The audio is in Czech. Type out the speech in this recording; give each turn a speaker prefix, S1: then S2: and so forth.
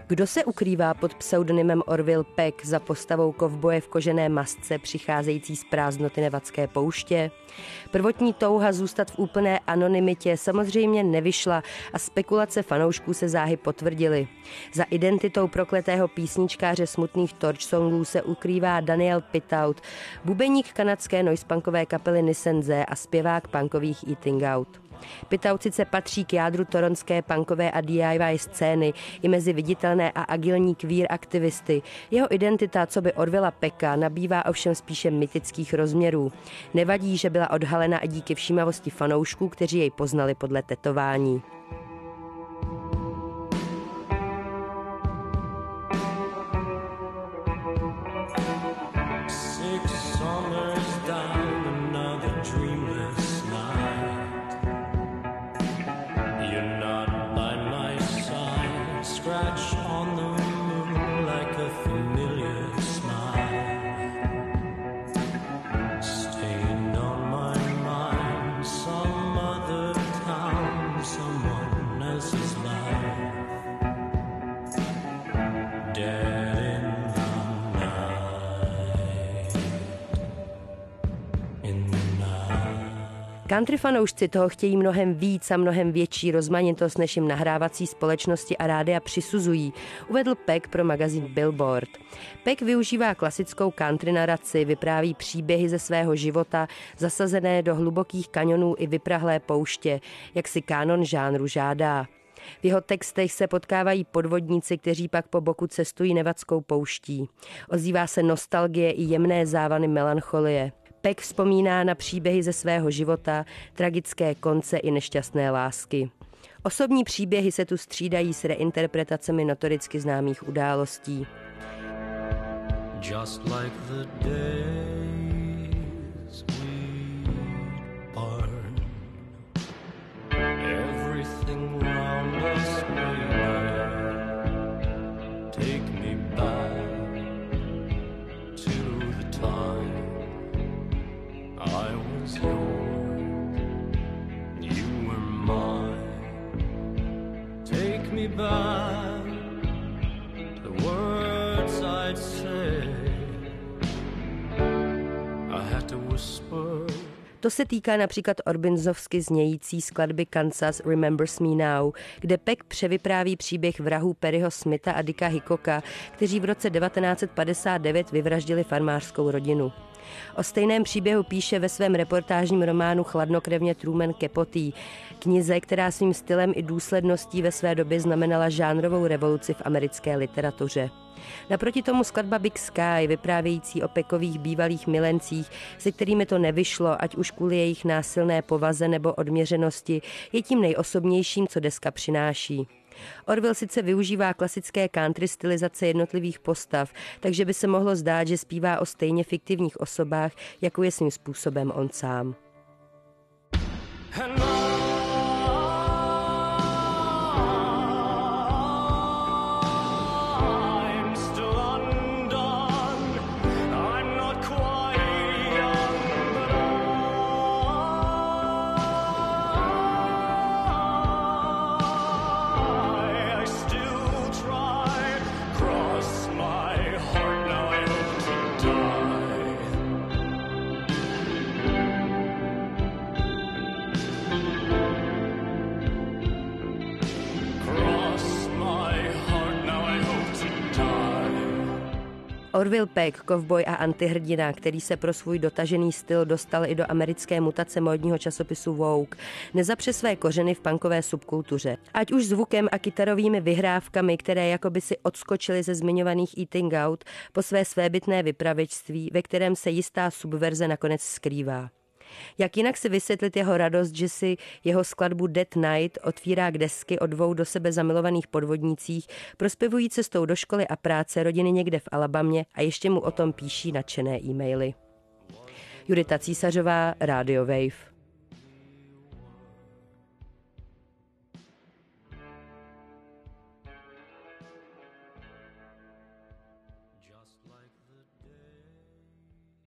S1: Kdo se ukrývá pod pseudonymem Orville Peck za postavou kovboje v kožené masce přicházející z prázdnoty nevadské pouště? Prvotní touha zůstat v úplné anonymitě samozřejmě nevyšla a spekulace fanoušků se záhy potvrdily. Za identitou prokletého písničkáře smutných torch songů se ukrývá Daniel Pitaut, bubeník kanadské noisepunkové kapely Nisenze a zpěvák punkových Eating Out. Pitaut sice patří k jádru toronské punkové a DIY scény i mezi viditelné a agilní queer aktivisty. Jeho identita, co by Orvilla Pecka, nabývá ovšem spíše mytických rozměrů. Nevadí, že byla odhalena i díky všímavosti fanoušků, kteří jej poznali podle tetování. Country fanoušci toho chtějí mnohem víc a mnohem větší rozmanitost, než jim nahrávací společnosti a rádia přisuzují, uvedl Peck pro magazín Billboard. Peck využívá klasickou country naraci, vypráví příběhy ze svého života, zasazené do hlubokých kaňonů i vyprahlé pouště, jak si kánon žánru žádá. V jeho textech se potkávají podvodníci, kteří pak po boku cestují nevadskou pouští. Ozývá se nostalgie i jemné závany melancholie. Peck vzpomíná na příběhy ze svého života, tragické konce i nešťastné lásky. Osobní příběhy se tu střídají s reinterpretacemi notoricky známých událostí. Just like the days we are, everything round us take me back to the time I was yours, you were mine. Take me back to the words I'd say. I had to whisper. To se týká například orbinzovsky znějící skladby Kansas Remembers Me Now, kde Peck převypráví příběh vrahů Perryho Smitha a Dicka Hickocka, kteří v roce 1959 vyvraždili farmářskou rodinu. O stejném příběhu píše ve svém reportážním románu Chladnokrevně Truman Capote, knize, která svým stylem i důsledností ve své době znamenala žánrovou revoluci v americké literatuře. Naproti tomu skladba Big Sky, vyprávějící o Peckových bývalých milencích, se kterými to nevyšlo, ať už kvůli jejich násilné povaze nebo odměřenosti, je tím nejosobnějším, co deska přináší. Orville sice využívá klasické country stylizace jednotlivých postav, takže by se mohlo zdát, že zpívá o stejně fiktivních osobách, jako je svým způsobem on sám. Orville Peck, kovboj a antihrdina, který se pro svůj dotažený styl dostal i do americké mutace módního časopisu Vogue, nezapře své kořeny v punkové subkultuře. Ať už zvukem a kytarovými vyhrávkami, které jakoby si odskočily ze zmiňovaných Eating Out, po své svébytné vypravěčství, ve kterém se jistá subverze nakonec skrývá. Jak jinak si vysvětlit jeho radost, že si jeho skladbu Dead Night otvírá k desky o dvou do sebe zamilovaných podvodnících, prospěvují cestou do školy a práce rodiny někde v Alabamě a ještě mu o tom píší nadšené e-maily. Judita Císařová, Radio Wave.